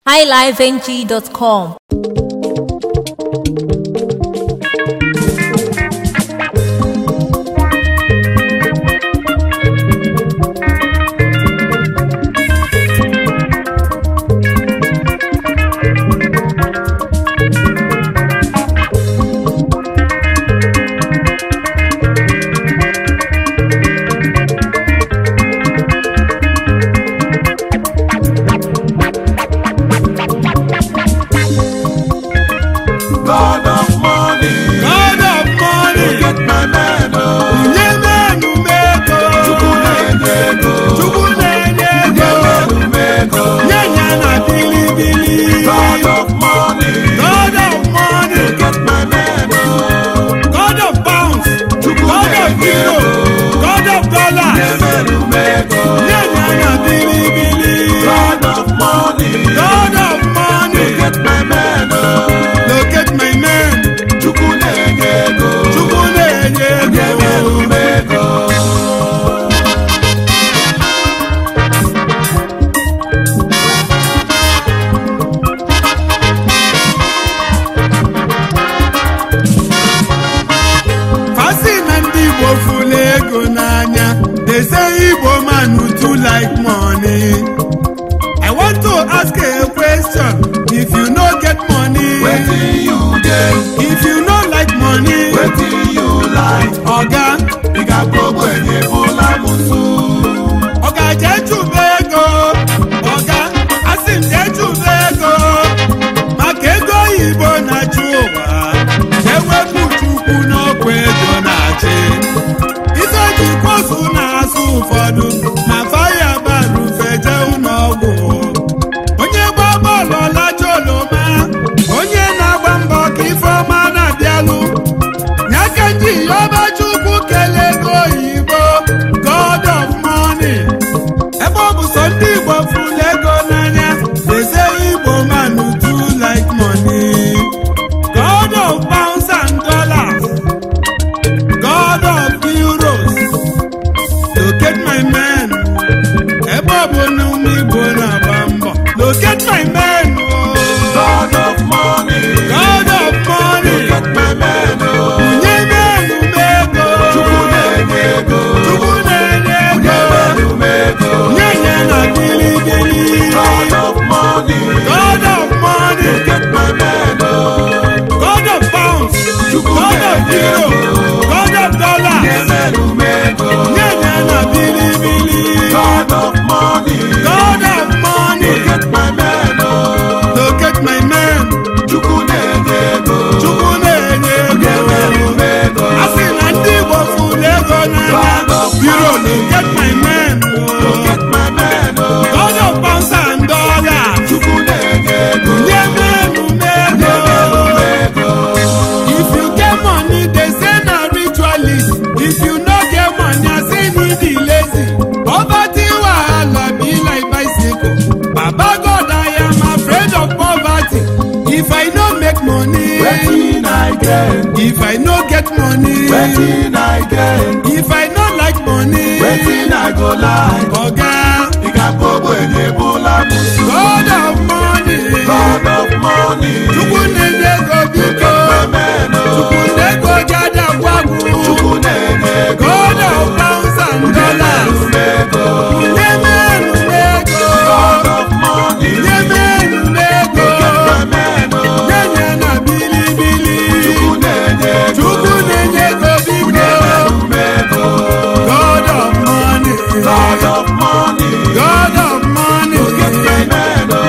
highlifeng.com. They say Igbo man who too like money. I want to ask a question. If you no get money, where do you get? If you no like money, where do you like? Oga, Biga bobo enye bola musu. Oga jeju bego. Oga, asim jeju bego. Makego Igbo na juwa. Chewe kuchuku no kwedo na che. Ụfọdụ ma faya baru feje ụlọọgwụ onye gba bọọlụ ọlacha oloma onye na-agba mbọ ka ifeọma na-abịalụ nyaka nji ọba Chukwu kelee ego oyibo God of money ebe ọ bụ sọ ndị Igbo fụlụ ego n'anya eze Igbo man too like money God of pounds and dollars God of euros. Locate my man. Locate my man. God of money. God of money. Locate my man. God of money. God of money. Locate my man. God of pounds. God of euros. God of dollars. God of money. God of money. Locate my man. Locate my man. Locate my man. Locate my man. God of pounds and dollars. If you get money, they say na ritualist. If you no get money, I say me be lazy. Poverty wahala be like bicycle. Baba God, I am afraid of poverty. If I no make money, wetin I get? If I no get money, wetin I get? If I no like money, wetin I go like? Oga, Biga bobo enye bola musu. God of money. God of money. Chukwu na-enye ego biko. Chukwu na-ego jada gwagu. God of pounds and dollars. Nye menu nego. God of money. Nye menu nego. Nye nye na bili bili. Chukwu na-enye ego biko. God of money. God of money. God of money. Locate my man.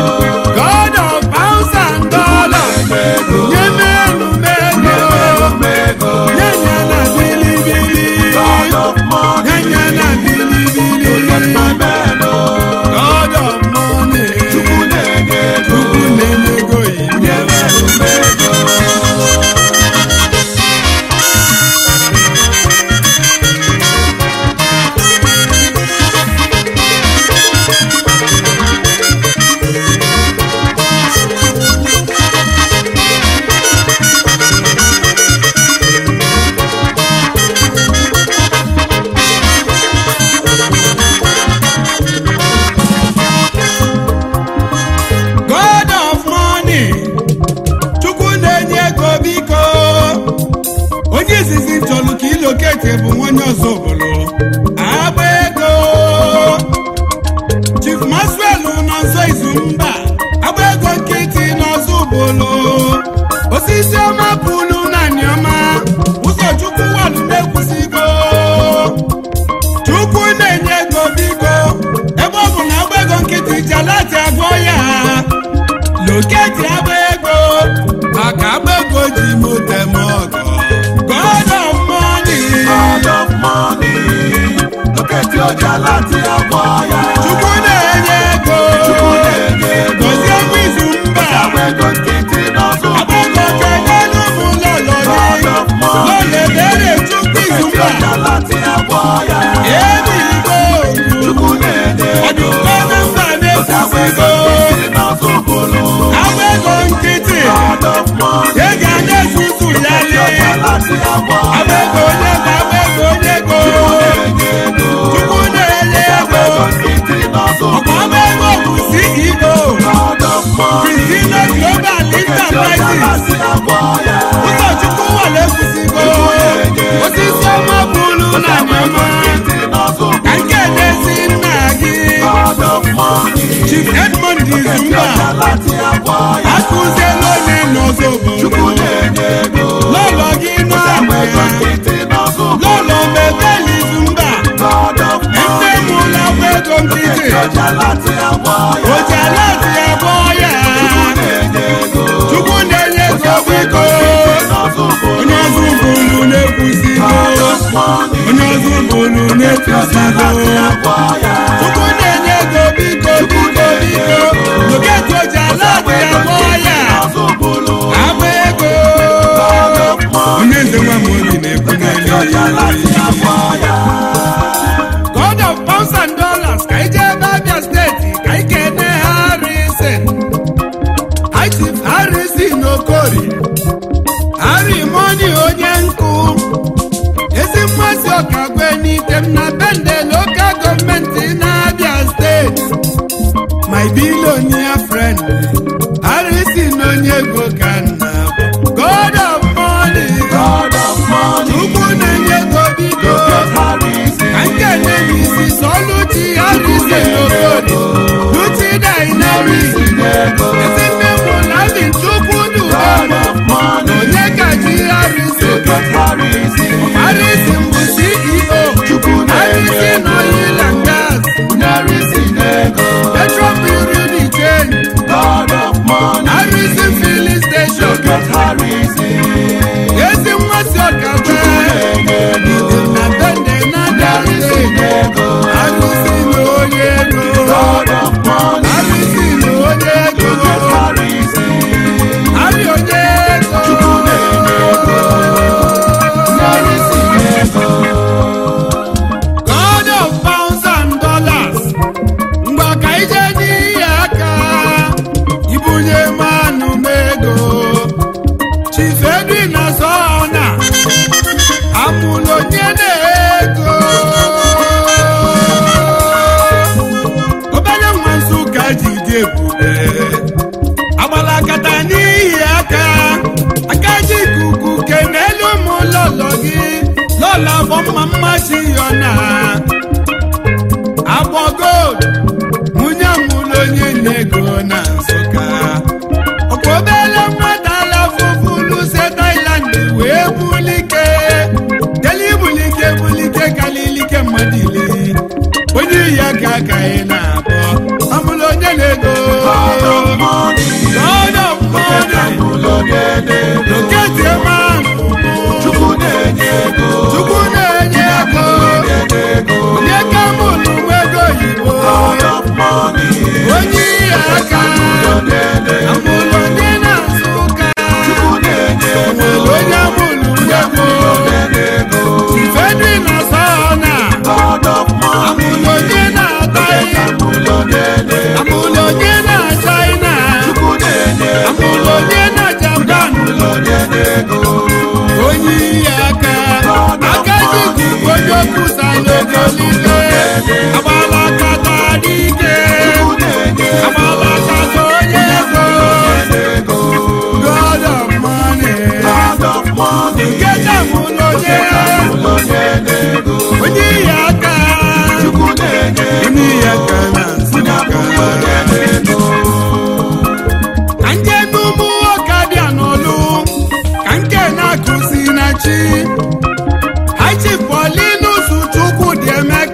loketi agba ego maka agba ego ji mote m ọgọ God of money Loketi ọjà láti àgbọ̀ ya. Chukwu na-enye ego gozie mwizu mba Agba ego nkịtị n'ọzọ agba ego kenelu m lọlọ gị lọlebere Chukwu izu Loketi mba ọjà láti àgbọ̀ ya. ebi igbo Chukwu na-enye ego. ọdụkọnụ mba Agba ego na-esisigo nkịtị n'ọzọ bụrụ. agba ego nkịtị God of money. ị ga na-esusu ya Loketi ọjà lee láti àgbọ̀ ya. agba ego onye ego agba ego onye ego Chukwu na-enye ego Nkịtị n'ọzọ ọkwa agba ego bụ CEO God of money. Christina Global Enterprises ụzọchukwu wale kwụsịgo osisi ọma bụlu na mama ka nke na-esi nna gị Chief Edmond Izumba akụziela onye n'ọzọ obodo lọlọ gị n'ama ya lọlọ mebeli Izumba nne m ụlọ agba ego nkịtị ojialati abụọ ya Chukwu na-enye ego biko onye ọzọ bụlu na-ekwusigo onye ọzọ bụlu na-ekwusigo Chukwu na-enye ego biko biko biko loketi ojialati abụọ ya agba ego onye nze nwa m obi na-ekwu n'elu God of pounds and dollars ka ije ebe Abia steeti ka ike ne Harrison Chief Harrison Okori Harry Money onye nkụ ezi mmasị ọkagwe n'ikem na bende local gọọmenti na Abia steeti my billionaire friend Harrison onye ego ka nna God of money Chukwu na-enye ego biko ka nke na-emisi Soluchi Harrison Okori Luchi Dynamics ezi nne m Lavin Chukwu Dubemo onye kachi Harrison Harrison bụ CEO Harrison Oil and Gas Petro Building Chain Harrison Filling Station ezi mmasị ọkagbe ide na bende na dare Harrison onye ego Harrison onye ego Harry onye ego God of pounds and dollars mgbe ka ije n'ihe aka ibunye mmanụ m ego Chief Edwin Azona amụlụ onye na-ego obere nwa Nsụka ji dị ebube agbalakata n'ihi aka ji ikuku kenelu m lọlọ gị lọla bụ mma mmasị yọna agbọ gold nwunye mụlụ onye na-ego na Nsụka ọkwa obere nwata alafụfụlu se Thailand wee bulike deli bulike kalilike mmadụ ile onye iyi aka ka ị na-abọ amụlụ onye na-ego God of money loketi ema Chukwu na-enye ego onye ka mụlụ nwego oyibo onye iyi aka amụlụ onye na Nsụka onwere onye amụlụ nwego Chief Edwin Azona amụlụ onye na-ataghị amụlụ onye na China amụlụ onye na Japan onye iyi aka ji ikuku onye okwusa n'ogolile agbalakata dike agbalakata onye ego God of money nkeja mụlụ onye iyi aka na Nsụka ka nje n'ụmụ nwoke bịa n'olu ka nke na-akụzi na chi Chief Paulinus Chukwu dị eme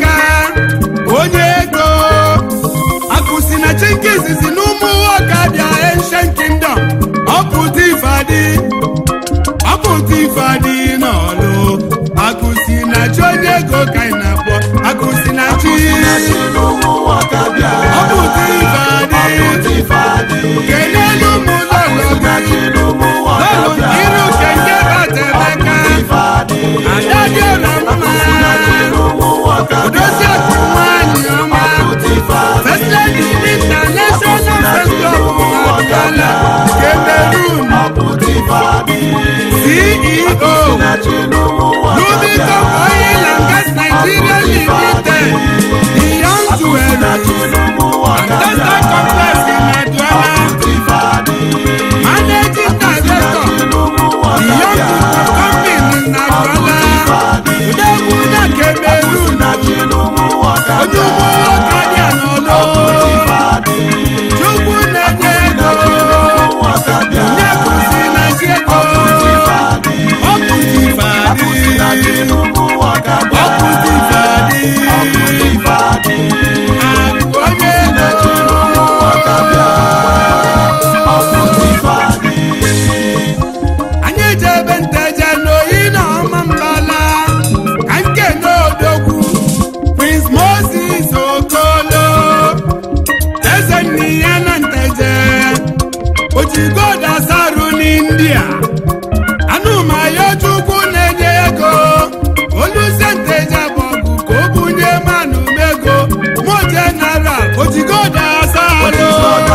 India anụmayo Chukwu na-enye ego Oluseteja bọgụ ka o bunye manụ mego mo general ojigoda asarụ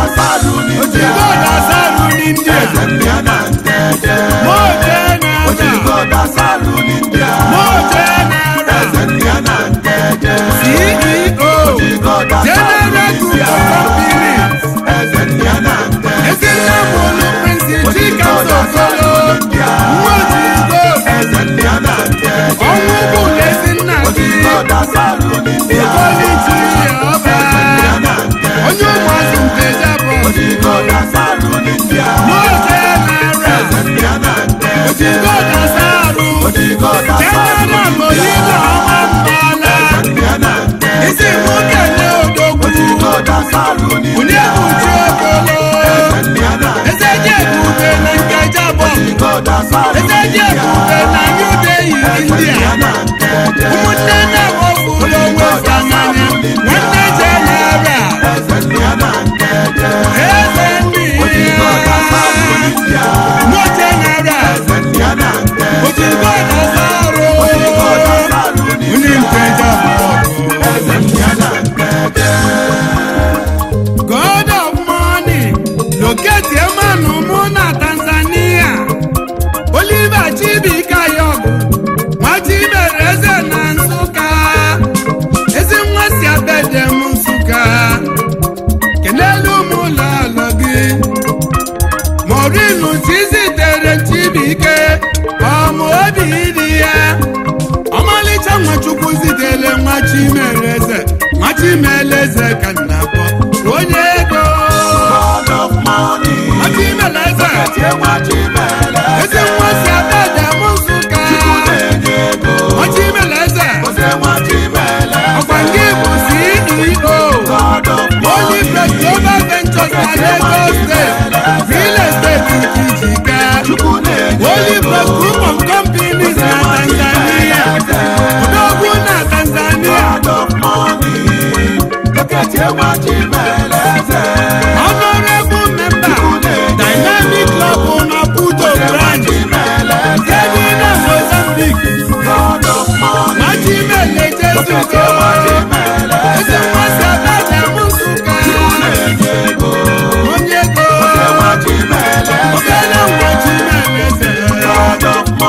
n'India mo general CEO General Group of Companies Ezinamolu Prince Chika Sokolo Nwojigo ọnwụ bụ Ezinna gị Ikolichi Ọba onye ụmụazị Nteja bụ Mo General Ojigoda Saru General Oyinla Ọma Mbala isi nwoke na-odogwu onye bụchi okolo Ezeji Ebube na Nkeja Bọgụ Ezeji Ebube na New Delhi India ụmụnne na-awọfụlụ onwe fa n'anya nwanne General eze ndị Mo General Ojigoda Saru onye Nkeja Bọgụ God of money locate Emanu mụ na Tanzania Oliver Chibika Yogu Machimereze na Nsụka ezi nwa si abede m Nsụka kelelu m ụlọọlọ gị Morinu Chizitere Chibike ọmụ obi dị ya ọmalịcha Nwachukwu zitere Nwachimereze Nwachimeleze ka nnakpọ onye ego Nwachimeleze ezi nwa si abede m Nsụka Nwachimeleze ọkwa nke bụ CEO Olifred Global Ventures na Lagos State Real Estate Ikijika Olifred Group of Companies na Tanzania odogwu na Tanzania Honorable member Dynamic Club na Puto branch Kedina Mozambique Nwachimeleze Zuko eze nwasi abede m Nsụka onye ego obere Nwachimeleze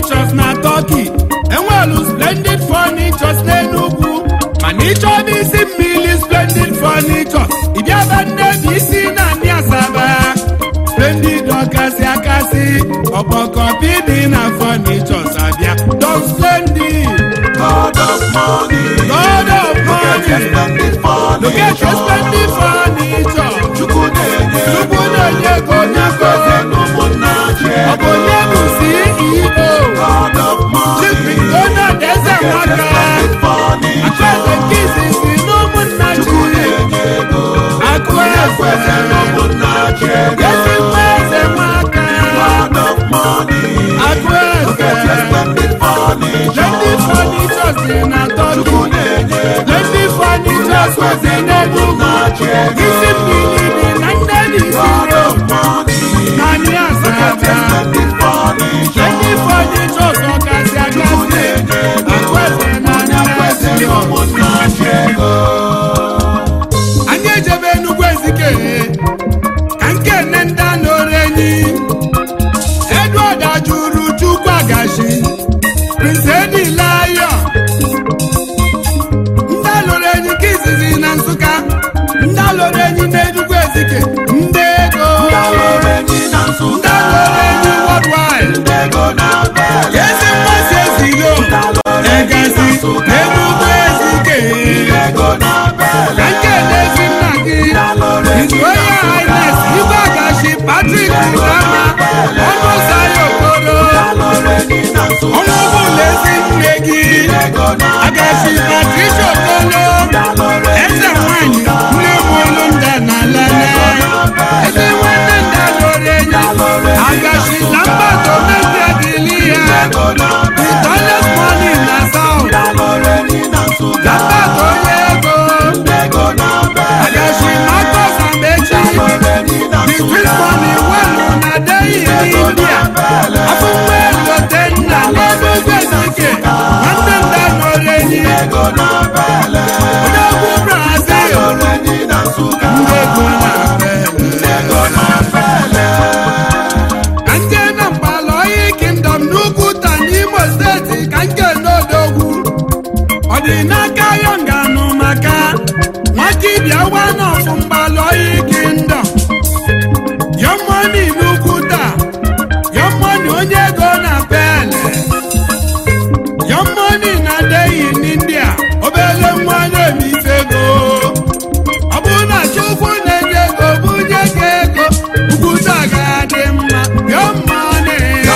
furnitures na Turkey, enwelu splendid furnitures n'Enugu, mana ịchọba isi mmiri splendid furnitures ịbịaba Nnebi isi na ndị Asaba. Splendid ọkasị akasị ọkpọkọpi dị na furnitures abịa. Don Splendid, God of money, God of money, look at your splendid furniture. Chukwu na-enye ego n'afọ ọ bụ onye bụ CEO, God of money, Chief Donald Ezewaka, Akụeze nke izizi n'ụmụnna ji, Akụeze, ezi nwa Ezewaka, Akụeze, Splendid furnitures dị na Turkey, Splendid furnitures dị n'Enugu, isi mmiri dị na Nnebi Road, na ndị Asaba. Splendid furnitures ọkasị akasị, Akụeze na Nnebi. Anyị ejebe Enugu Ezike ka nke nne ndị anọrọ enyi Edward Ajuru Chukwu Agashi, Prince Eddie Lion, ndị alụrụ enyi nke izizi na Nsụka, ndị alụrụ enyi n'Enugu Ezike, ndị ego, ndị alụrụ enyi worldwide, ezi mmasị ezigbo egasi n'Enugu Ezike. Ka nke n'ezi nna gị His Royal Highness Igwe Agashi Patrick Udama ọnụ Sayo Okoro, ọnụ ọbụla ezi nne gị Agashi Patricia Okoro, eze nwanyị nne mụrụ nda na Lana, ezi nwanne nda lụrụ enyi Agashi na mba Domestia dịli ya, the tallest money na South, na mba onye ego Agashi Marcus Amechi, the Chris money welu na Delhi India, afụnwe lote nna n'Enugu Ezike, nwanne nda lụrụ enyi odogwu Brazil, ndị ego na-abịa. Ka nke na Mgbaloyi Kingdom n'Ukwuta n'Imo steeti ka nke n'odogwu ọ dị n'aka Yonganụ maka Nwakibia one of Mgbaloyi Kingdom. Young Money n'Ukwuta, Young Money onye ego na Pele, Young Money na Delhi n'India, obele nwa na-eme ife ego. Ọ bụrụ na Chukwu na-enye ego bunye gị ego, Ukwuta ga-adị mma. Young Money,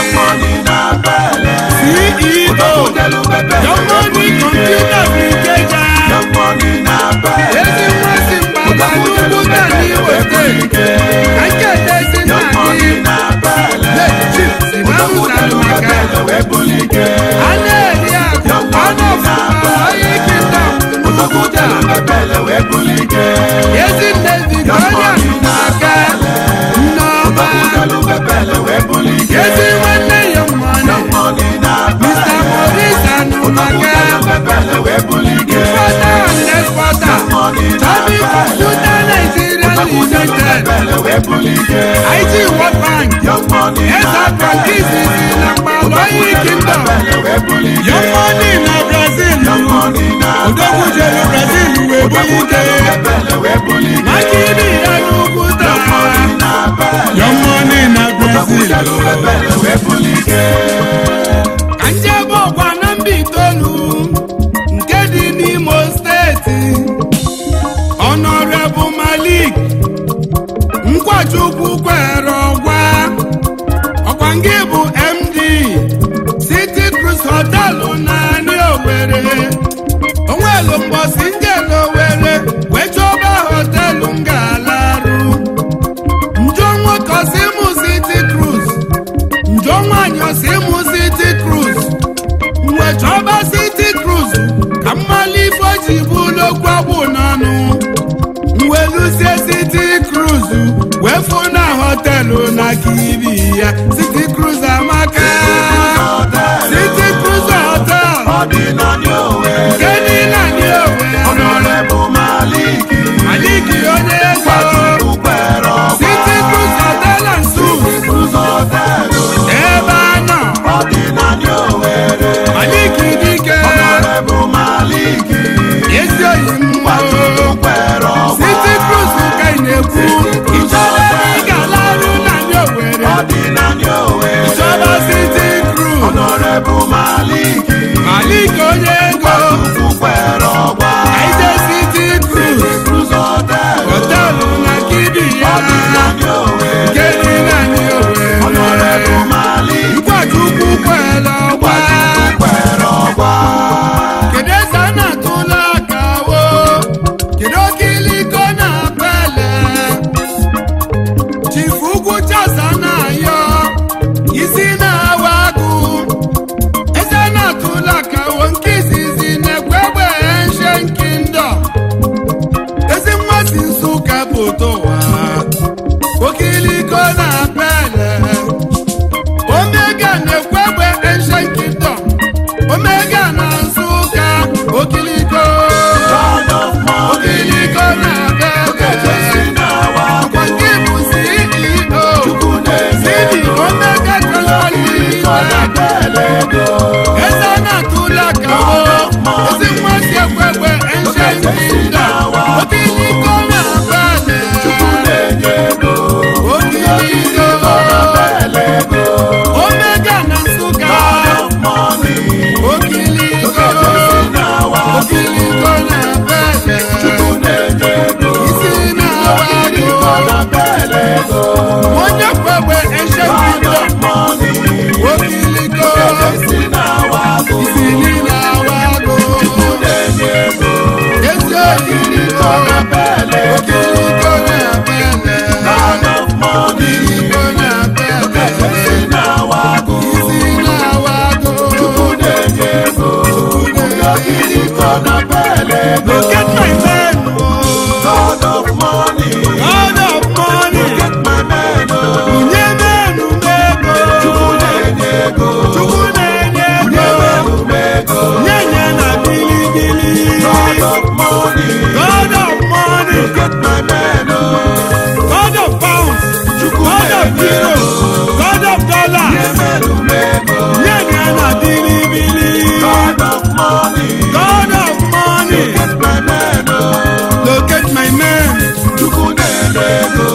CEO, Young Money Computer Applicator, ezi mmasị mgbada n'Ukwuta n'Imo steeti. Ka nke tezi nna gị Chief Simanu Salumaka, a na-eri akụ ọnụ Mgbaloyi Kingdom n'Ukwuta, ezi nne Victoria Numaka Nneọma, ezi nwanne Young Money Mr. Maurice Anumaka, importer and exporter, Tommy Computer Nigeria Limited, IT World Bank, Eza Frankizi na Mgbaloyi Kingdom, Young Money na Brazil, odogwu jere Brazil wee bulite, Makidi ya n'Ukwuta, Young Money na Brazil. Ka njebe ọkwa na Mbaitolu nke dị n'Imo steeti, Honorable Malik Nkwachukwu kwere ọgwa, ọkwa nke bụ MD City Cruise Hotel na Ani Owerri, onwelu mgbọsị njele Owerri wee chọba hotelu ngalarụ, njọ nwoke osimu City Cruise, njọ nwanyị osimu City Cruise, mgbe chọba City Cruise ka mmali ifo ji bụlụ okwu agbụ n'ọnụ, mwelusie City Cruise wee fụ na hotelu na Kibi ya. City Cruise amaka, City Cruise Hotel nke dị na Ndị Owerri, Honorable Maliki onye ego, City Cruise Hotel and Suites ebe a nọ eze na-atụla ka ezi nwa si ekwekwe ancient kingdom okiliko na-abale okiliko omega na Nsụka okiliko na-abale isi na-awago onye kwekwe ancient kingdom okiliko isi na-awago ezi okiliko na-abale okiliko na-abale isi na-awago look at my man, God of money, God of money. look at my man, Unye menu mego, chukwu na-enye ego, nye na bilibili. God of money, God of money, look at my man, God of pounds, God of euros, God of dollar, nye na bilibili. God of money, God of money, look at my man, look at my man, chukwu na-enye ego.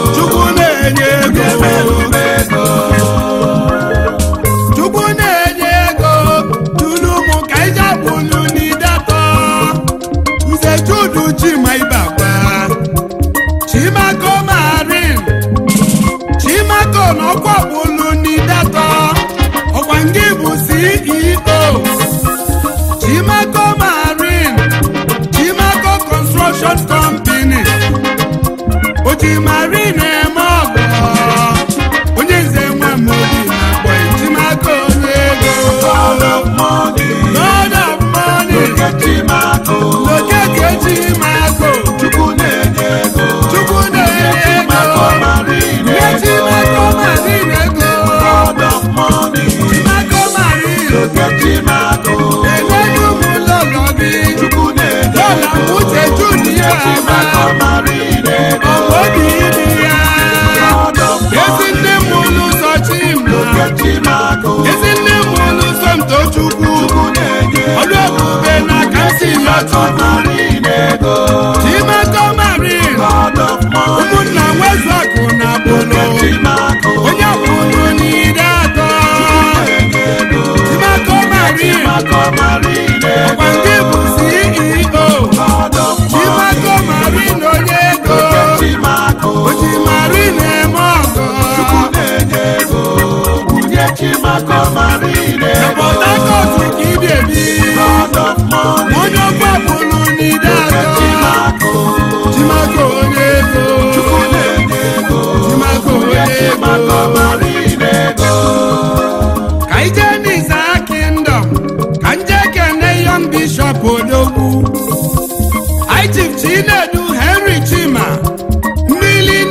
Chukwu na-enye ego tulu mụ ka ije bụlu n'idatọ Nze Judu Chima Ibakwa Chimako Marin Chimako n'ọkwa bụlu n'idatọ ọkwa ngị bụ CEO Chimako Marin Chimako Construction Company Oji Marin eme ọgọ onye nze nwa m obi na-akpọ Chimako ego God of money, God of money look at Chimako, lokeke Chimako chukwu na-enye ego, Chukwu na-enye Chimako ego Marine nye ego, Chimako Marin ego God of money, Chimako Marin look at Chimako, enego m lọlọ gị chukwu na-enye lọla m ego, uche Judu ya Chimako Marine ego, obi ibi ya God of ezi money, nne m ụlọ ụzọ Chima look at Chimako, ezi nne m ụlọ ụzọ Mtochukwu chukwu na-enye ọlụ ebube na ka si Chimako yọchukwu Marine ego, Chimako Marin God of money, ụmụnna nwezuakụ na look bụlụ at Chimako, onye bụlụ n'ide atọ na-enye ego, Chimako Marin Chimako Marine ọkwa ego, ndị bụ CEO God of Chimako money, Marin onye ego look at Chimako, oji Marin eme ọgọ chukwu na-enye ego, bunye Chimako Marine na ego, Port Harcourt ka ị ga-ebi God of money, onye ọkwa bụlụ n'ide look at atọ Chimako, Chimako onye ego chukwu na-enye ego, Chimako bunye onye Chimako ego Marine ego, ka ije n'Iza Kingdom ka nje kene Young Bishop Odogwu Chief Chinedu Henry Chima mmili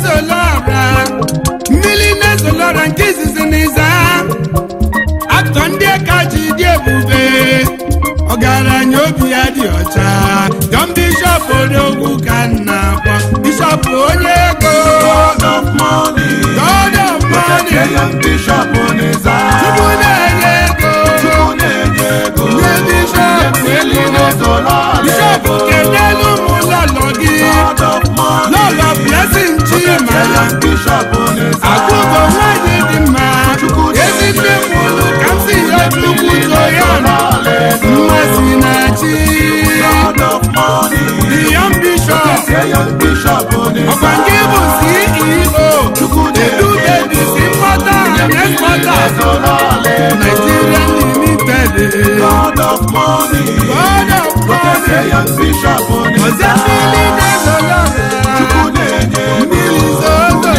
na-ezolọra nke izizi n'Iza aktọ ndị ka ji dị ebube ọgaranya obi ya dị ọcha Young Bishop Odogwu ka nna akpọ Bishop onye ego God of money, God of look at money the young bishop on his Chukwu eye, na-enye ego chukwu na-enye ego, nye Bishop Bishop kedelu mụ lọlọ gị God of money, lọlọ Blessing Chima the young bishop on his agụgọ eye, nwanyị dị mma ezi nne mụlụ ka m si ya Chukwu so ya mmasị na chi God of money, the Young Bishop the young bishop on his ọkwa nke bụ CEO Edu Davis Importer and Exporter Nigeria Limited God of money, God of money the young bishop on his ọzọ mmiri na-ezolọra mmiri zozo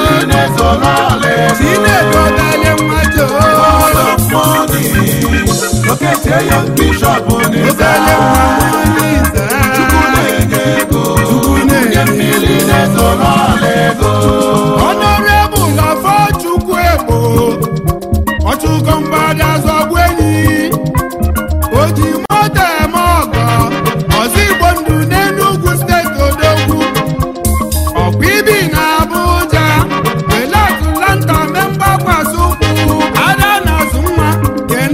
Chinedu ọdalị mmadụ God of money, look at the young bishop on his ọdalị eye, mmadụ chukwu na-enye ego, bunye mmiri na-ezoro ala ego, Honorable Afọchukwu Egbo ọchụkọ mgbada zọgbu enyi oji moto eme ọgọ ọzọ Igbo ndụ n'Enugu steeti Odogwu ọkwa ibi na Abuja wele Atlanta memba kwasị ụkwụ ada na azụ nwa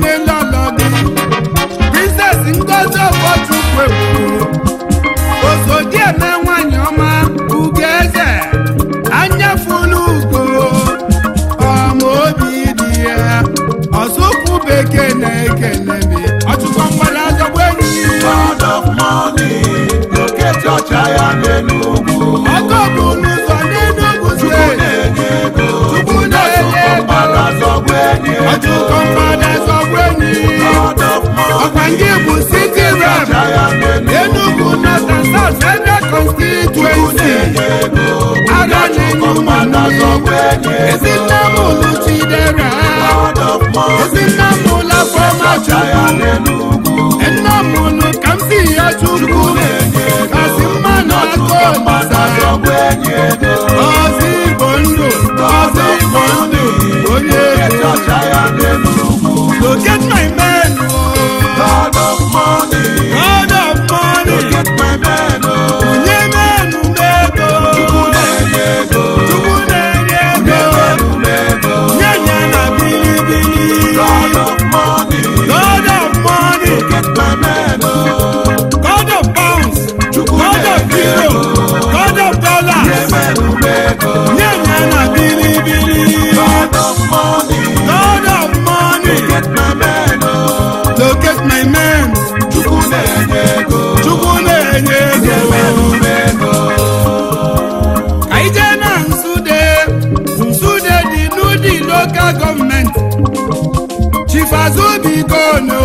na-ekele m ọchụkọ mgbada azọgbu enyi God of money, locate your giant n'Enugu. ọkọ bụ n'ụzọ n'Enugu steeti Chukwu na-enye ego ọchụkọ mgbada azọgbu enyi God of ọkwa money, ndị bụ city rep giant n'Enugu. Enugu North and South Federal Constituency aga na-enye ụmụnne ezinne m ụlụ Chidera God of money, ezinne m ụlụ Afọma giant Chukwu n'Enugu. nne m ụlụ ka m si ya Chukwu kasị mma na aka Olisa ọzọ Igbo ndụ ọzọ Igbo ndụ onye ego Giant n'Enugu. locate my man God of money, God of money get my man. onye menu n'ego Chukwu na-enye ego. Chukwu na-enye ego nye ya na bilibili God of money, God of money get my man. God of pounds God of euro God of dollar nye ya na bilibili God of money, God of money get my man. locate my man Chukwu na-enye ego. Chukwu na-enye ego ka ije na Nsụde dị n'ụdị local gọọmenti Chief Azubikono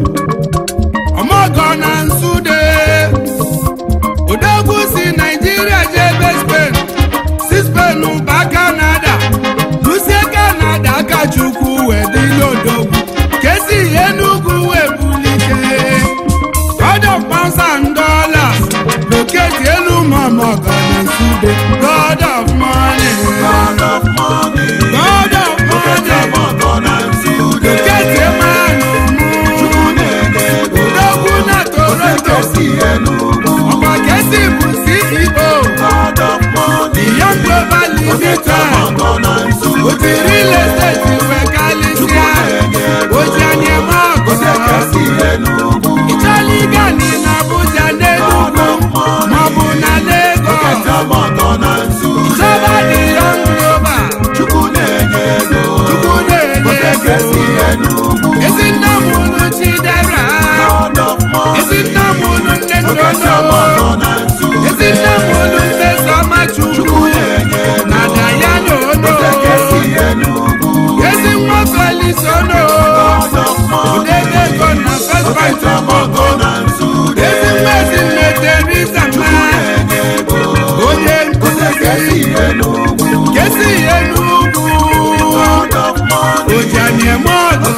ọmọgọ na Nsụde odogwu si Naijiria jebe Spain si Spain ba Canada lusie Canada aka Chukwu wee dịla odogwu kesi Enugu wee bulike God of pounds and dollars locate elu ọmọgọ na Nsụde God of money God of money, God of money locate mmanụ Chukwu na-enye ego. odogwu na Toronto Si Enugu. ọkwa kesi bụ CEO God of money, Young Global Limited oji real estate wee kalịsịa oji anyema ọgọ si Enugu. ịchọla ịga nị na Abuja n'Enugu maọbụ na Lagos ịchọba dị Young Global Chukwu na-enye ego. Chukwu na-enye Si ego Enugu. ezinne m ụlụ Chidera God of money, ezinne m ụlụ nne Ndodo ezinne m ụlụ nne Sọma Chukwu na-enye ego. na Dayana Ono Si Enugu. ezi nwa Felix Ono God of money, odebe ego na First Bank Togo ezi nwa ezinne Teresa Ma na-enye ego. onye nkụzi Si Enugu. kesi Enugu God of money, oji anyeme ọgọ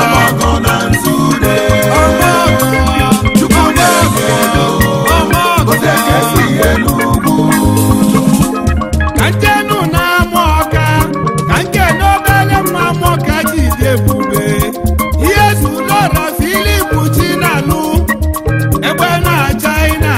Chukwu na-enye ego. Si Enugu. ka njenu na-amụ ọka ka nke n'obere mma amụ ọka ji dị ebube ihe zulọrọ Filip Chinalụ egbe na China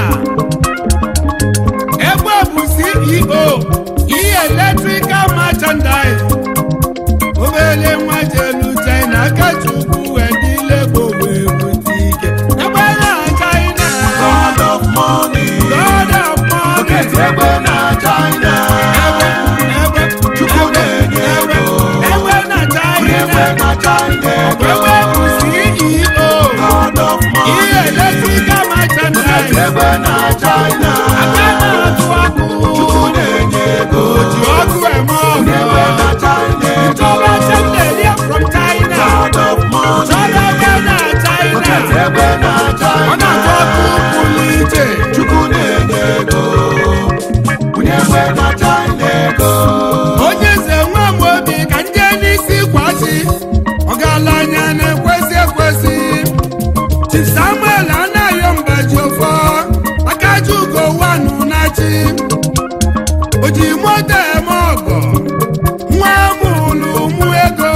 egbe bụ CEO ihe electrical merchandise obere nwa jelu China aka Chukwu wee dịle gbogbo ebute ike egbe na China God of money, God of money egbe na China. Chukwu na-enye ego. egbe na China Na China ego. egbe bụ CEO God of money, ihe electrical merchandise egbe na China. aka na-atụ ọkụ Chukwu na-enye ego. ji ọkụ eme Egbe ọgụ na China ego. chọba chendelia from China God of money, chọba ebe na China egbe na ọ China. na-atụ ọkụ pụrụ iche Chukwu na-enye ego. Egbe na China ego. onye eze nwa m obi ka ndị n'isi kwachi ọgaranya na-ekwesị ekwesị Chief Samuel anaghị mbaji ofọ akaji ugo wanụ na chi oji moto eme ọgọ nwa mụlụ mụ ego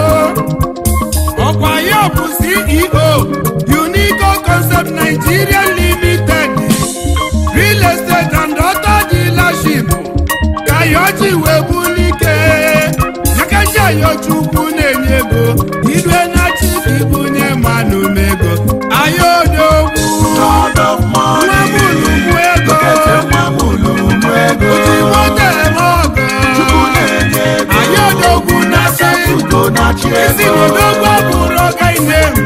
ọkwa ya bụ CEO Unico Concept Nigeria Limited Real Estate and Auto Dealership ka yoji wee bulike nyakaji ayo Chukwu na-enye ego idue na chief ibunye mmanụ mego ayo odogwu God of money, nwa mụlụ mụ ego nwa mụlụ mụ ego. oji moto eme ọgọ Chukwu na-enye ego. ayo odogwu na chi Ugo na chi isi ego. odogwu bụrụ ọga ine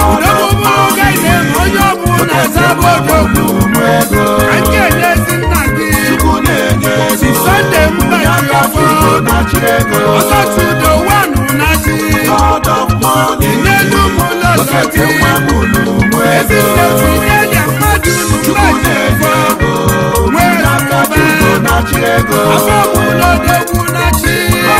udobụbụ gaide ma onye ọbụ na azaba odogwu ka nke na-esi nna gị si Sunday mba ji ọfọ ọtọtụ udo wanụ na chi n'elu ụlọ lọti ezi nneti n'elia mmadụ mba ji ọfọ nwee zụba afọ mụlọ odogwu na chi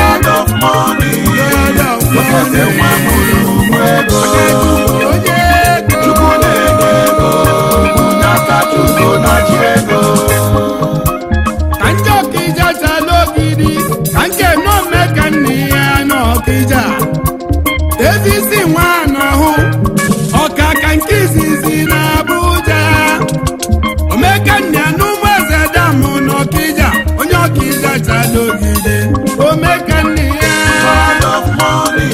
ka ndị ọkịja chala ogidi ka nke n'ome ka nne ya n'ọkịja ezisi nwa n'ọhụ ọka ka nke izizi na Abuja omekanne n'ụmụ eze damụ n'ọkịja onye ọkịja chala ogidi omekanne ya God of money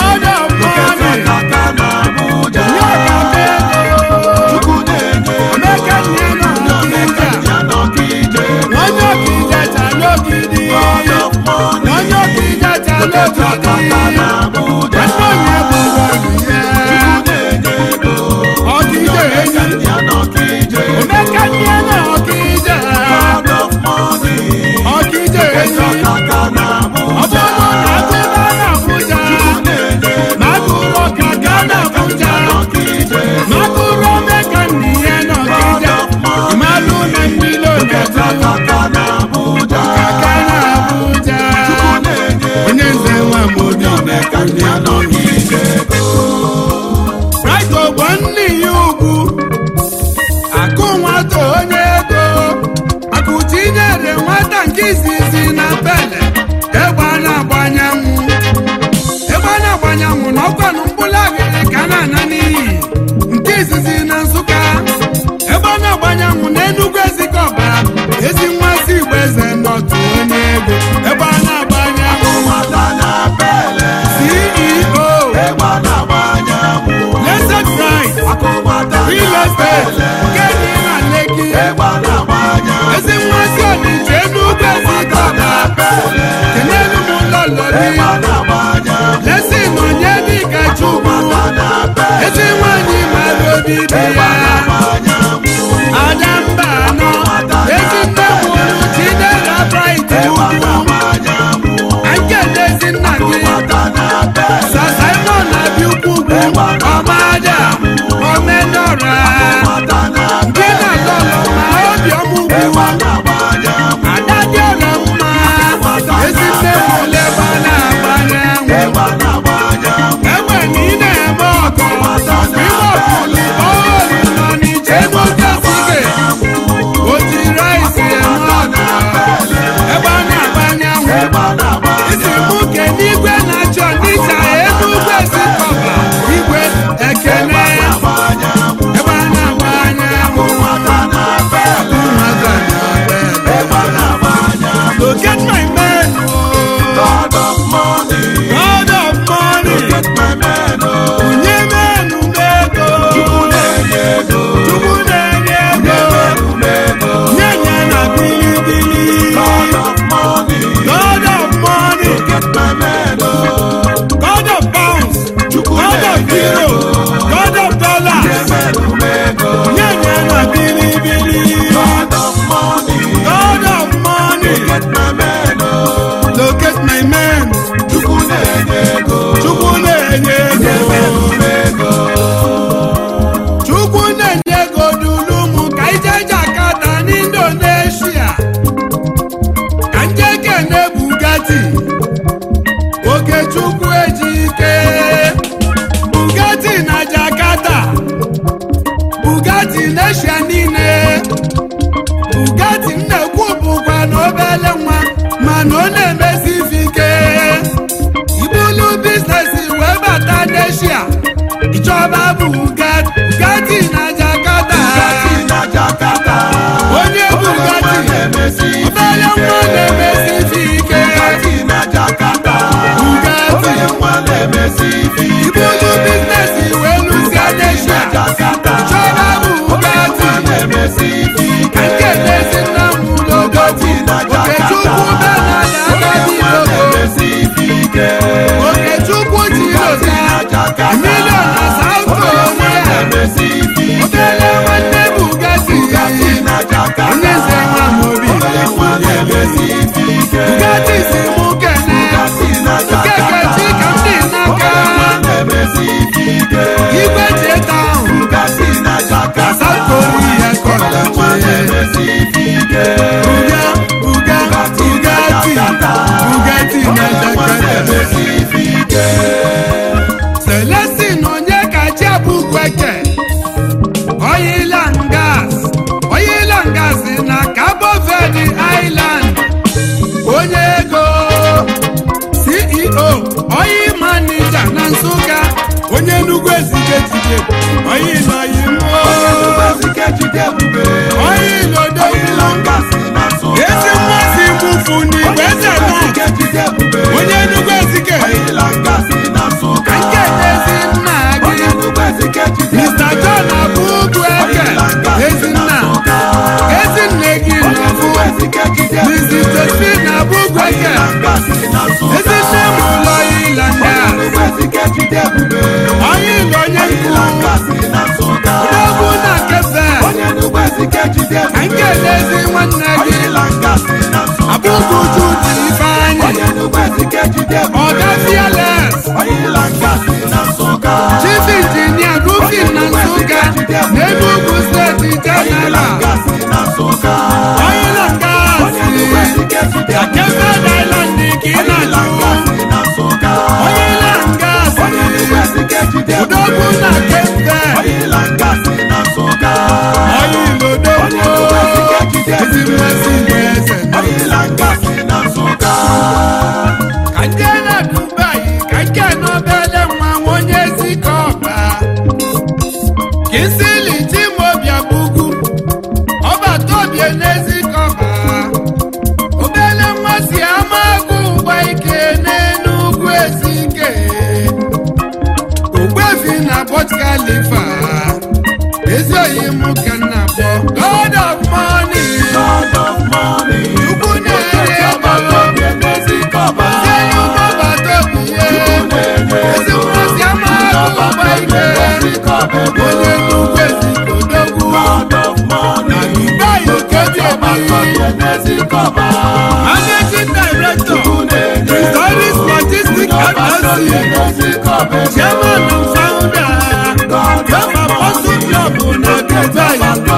right ogbo nne ya ugwu akụ nwata onye ego akụtinyere nwata nke izizi na bele egbe a na-agbanyanwụ n'ọkwanụ mkpụrụ agịrị ka na-ana n'iyi nke izizi na Nsụka egbe a na-agbanyanwụ n'Enugu Ezikọba ezi nmasị Igbo eze nọtụ onye ego egbe a na-agbanyanwụ CEO Blessed Bride Real Estate Kenny na Lekki ezi nmasị Ọnịcha Enugu Ezikọba kenelu m lọlọri Blessing Onyedika Chukwu ezi nwanyị mara obi dị ya Adamba anọ ezi nne mụrụ Chidera Bright ugwu ankelezi nna gị Sir Simon Abiukwu Ọmada Omenora ndị na-alọlọ ma obiọmụgwu ada dị ọra mma ezi nne mụrụ ebe a na-agbanyanwụ egbe na ị na-eme ọgọ ime ọbụli ọhụrụ nọ n'iche n'oge asige o ji rice eme ọgọ ebe a na-agbanyanwụ isi mụke n'igwe na-achọ n'ịcha Enugu Ezikọba igwe ekene ebe a na-agbanyanwụ locate my man God of money locate my man unye menu mego Chukwu na-enye ego nye na bilibili God of money locate my man God of pounds God of euro God of dollars nye na bilibili God of money locate my man Chukwu na-enye ego Chukwu na-enye ego dulu mụ ka ije Jakarta n'Indonesia ka nje kene Bugatti Okechukwu Ejike Bugatti na Jakarta Bugatti n'Asia niile Bugatti nnekwu bụkwa n'obele nwa mana ọ na-emesi ifike ibulu biznesi wee bata n'Asia ịchọba Bugatti na Jakarta onye Bugatti obele nwa na-emesi ifike Bugatti ibulu biznesi wee lụzie n'Asia ịchọba Bugatti ka nke n'ezi nna m logo Okechukwu bena na agadi logo Okechukwu ji logo milion na South Korea jide oyi lo yi mo oyi lo do esi mmasi mufu ni weze na onye nugbe zike kanke ezi nna gị Mr. John Abubueke Ezinna gị nọfu Mrs. Josephine Abubueke Ezinne m ụlọ Ilanda onye ilo onye nkwu odogwu na kefe kanke ezi nwanne gị Abubuju dị Ifeanyị Oga Fearless Chief Engineer Rufin na Nsụka n'Enugu Steeti General Oil and Gas Akefe Island ka ị na-achụ Oil and Gas Odogwu na Kefe Oil Odogwu ezi mmasị eze Kanje na Dubai Kanje n'obele nwa onye zikọba Kisili Timobia Bugu Ọba Tobie n'ezikọba Obele nwa si Amagụ ụgba ike n'Enugu Ezike Ogbefi na Burj Khalifa ezi oyi mụ ka nna kpọ God of money Chukwu na-ere ego Senu Ọba Tobie ezi nwa si Amagụ ụgba ike onye nnukwu Ezike odogwu na Dubai Okebiemi Managing Director Historic Logistics LLC Chairman and Founder Yom Apostle Club na Dubai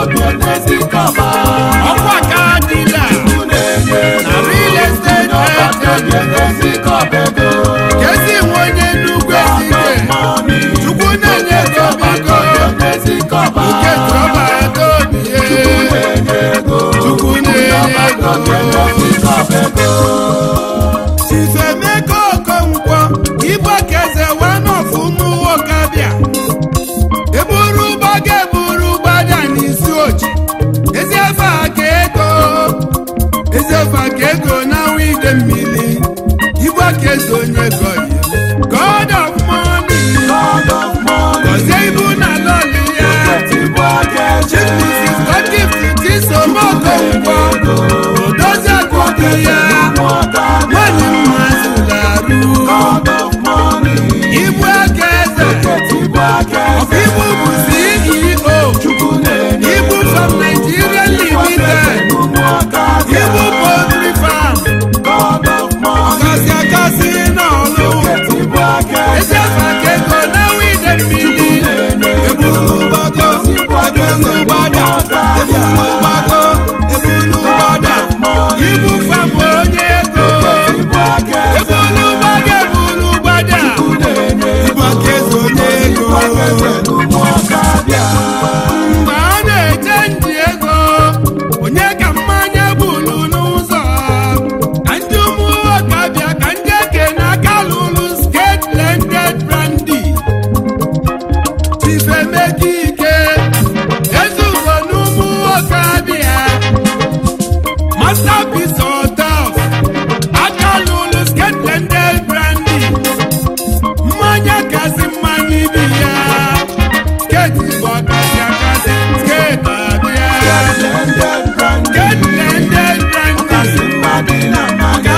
ọkwa ka dila na real estate agent kezi nwe onye nnukwu Ezike Chukwu na-enye ego biko oke trọba Tobie Chukwu na-enye ego Ifemeko Okonkwo Igbo Keze one of ụmụ Okabịa eburu gbada n'isi ochi ezi efe aka ego na wide mmiri Igbo Keze onye goyi God of money gozie ibu na lọli ya Chief Mrs. Godgift Chisom Okonkwo odozi akụkọ ya nwanyị mma zụlarụ Igbo Keze Ọkaibu bụ CEO Igbo from Nigeria Limited Igbo Poultry Farm ọkasị akasị n'ọlụ ezi efe aka ego na wide mmiri ebulu gbado Igbo Farm onye ego ebulu gbada Igbo Keze onye ego mgbe a na-eche ndị ego onye ka mmanya bulu n'ụzọ ka ndị ụmụ Okabịa ka ndị eke n'aka lụrụ Skate Blended Brandy Chief Emeka Ike Ezugo n'ụmụ Okabịa Masterpiece Hotels aka lụrụ Skate Blended Brandy mmanya kasị mmanya ibi ya Skate bụ ọkasị akasị Skate abịa Skate Blended Brandy kasị mmadụ na mmanya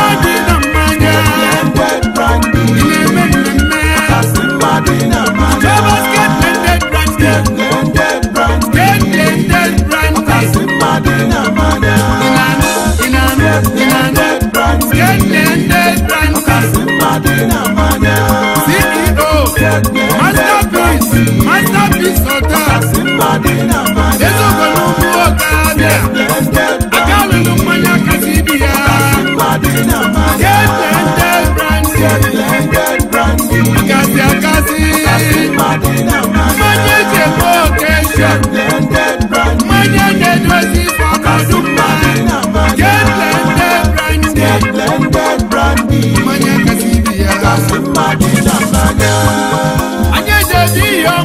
na-eme mmemme Jọba Skate Blended Brandy Skate Blended Brandy Inanụ Skate Blended Brandy CEO Masterpiece Hotel Ezugo n'ụmụ Okabịa aka lụrụ mmanya kasị ibi ya Skate Blended Brandy akasị mmanya eji eme occasion mmanya na-edozi ọnọdụ mma Skate Blended Brandy mmanya kasị ibi ya anyị ejebi ihe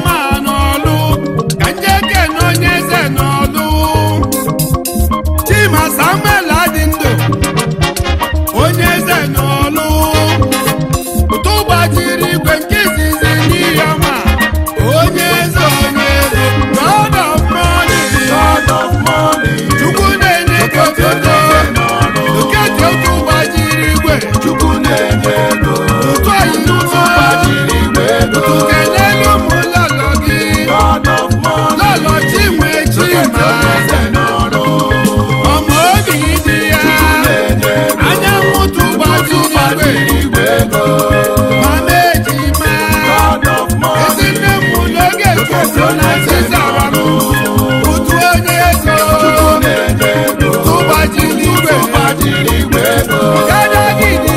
ego na-eze n'ọnụ. Utu onye ego Chukwu na-enye ego. tụbajiri igwe ego. ọgadagidi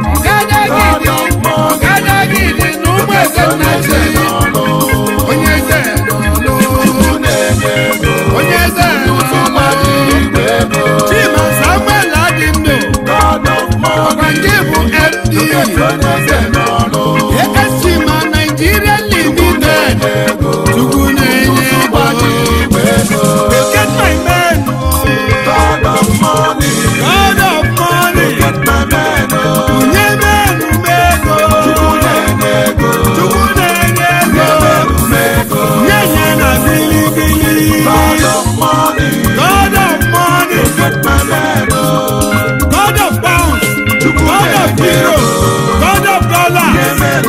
n'ụmụ eze nnachi onye eze n'ọlụ onye eze n'ọlụ Chima Samuel Adịndụ ọkwa nke bụ MD Chima Nigeria Limited Chukwu na-enye ego Get my man God of money. God of money Get my man. Unye menu mego Chukwu na-enye ego Nye na bilibili God of money. God of money Get my man. God of pounds God of euro God of dollar Nye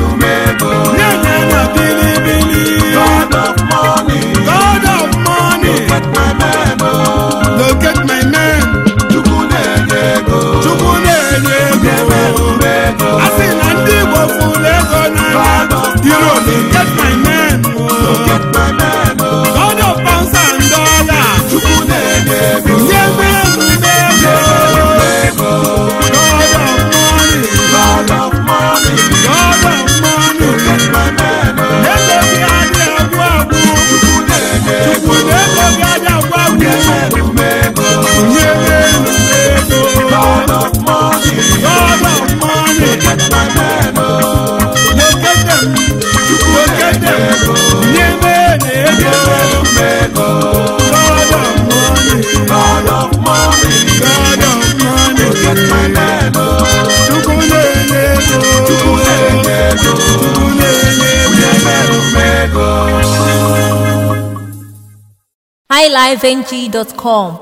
na bilibili God of money. God of money Get my man. Locate my man Chukwu na-enye ego Asị na ndị Igbo fụrụ ego n'anya Euro locate my man Get my man. God of pounds and dollars Chukwu na-enye ego. Nye menu mego God of money God of money. God of money Get my man. Ego gị adị agwụ agwụ Chukwu na-enye ego. Chukwu na ego gị adị agwụ agwụ Nye menu mego. Nye menu mego God of money. God of money Get my man. Locate them Locate them Nye menu ego Mego. God of money God of money. God of money Get my man. Chukwu na-enye ego Chukwu na-enye ego. Chukwu na-enye ego Nye menu mego. highlifeng.com